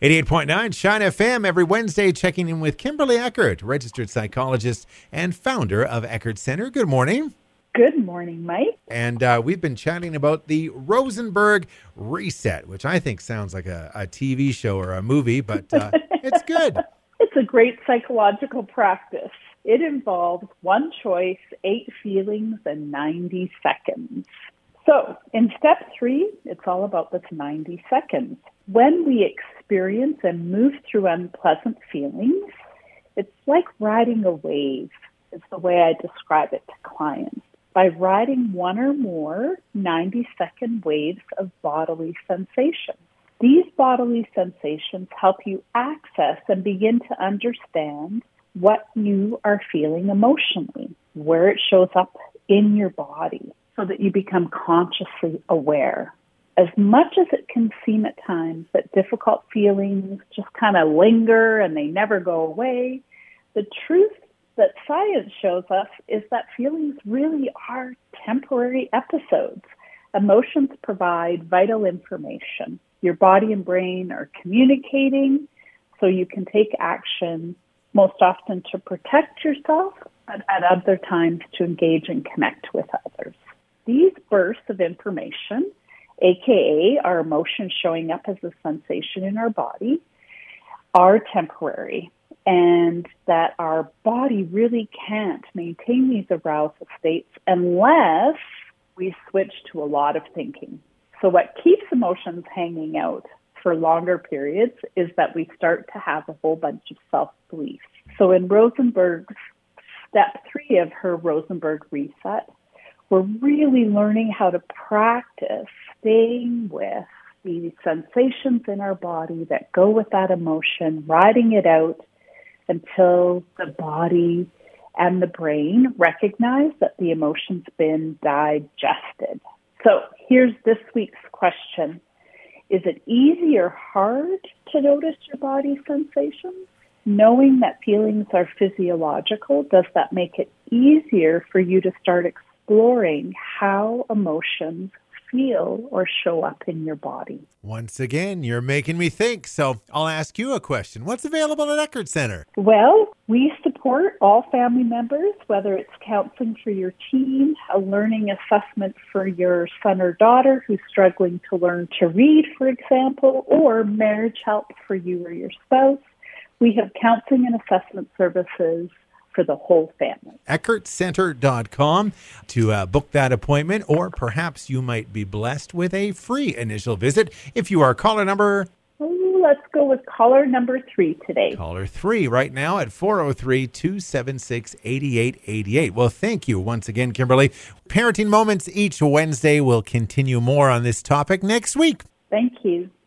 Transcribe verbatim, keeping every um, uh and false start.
eighty-eight point nine Shine F M every Wednesday, checking in with Kimberly Eckert, registered psychologist and founder of Eckert Center. Good morning. Good morning, Mike. And uh, we've been chatting about the Rosenberg Reset, which I think sounds like a, a T V show or a movie, but uh, it's good. It's a great psychological practice. It involves one choice, eight feelings, and ninety seconds. So in step three, it's all about this ninety seconds. When we experience and move through unpleasant feelings, it's like riding a wave, is the way I describe it to clients. By riding one or more ninety-second waves of bodily sensation. These bodily sensations help you access and begin to understand what you are feeling emotionally, where it shows up in your body, so that you become consciously aware. As much as it can seem at times that difficult feelings just kind of linger and they never go away, the truth that science shows us is that feelings really are temporary episodes. Emotions provide vital information. Your body and brain are communicating, so you can take action, most often to protect yourself, but at other times to engage and connect with others. These bursts of information, aka our emotions showing up as a sensation in our body, are temporary, and that our body really can't maintain these arousal states unless we switch to a lot of thinking. So what keeps emotions hanging out for longer periods is that we start to have a whole bunch of self-beliefs. So in Rosenberg's step three of her Rosenberg Reset, we're really learning how to practice staying with the sensations in our body that go with that emotion, riding it out until the body and the brain recognize that the emotion's been digested. So here's this week's question. Is it easy or hard to notice your body sensations? Knowing that feelings are physiological, does that make it easier for you to start exploring how emotions feel or show up in your body? Once again, you're making me think, so I'll ask you a question. What's available at Eckert Center? Well, we support all family members, whether it's counseling for your teen, a learning assessment for your son or daughter who's struggling to learn to read, for example, or marriage help for you or your spouse. We have counseling and assessment services for the whole family. Eckert Center dot com to uh, book that appointment, or perhaps you might be blessed with a free initial visit if you are caller number... Oh, let's go with caller number three today. Caller three right now at four oh three, two seven six, eight eight eight eight. Well, thank you once again, Kimberly. Parenting Moments each Wednesday will continue more on this topic next week. Thank you.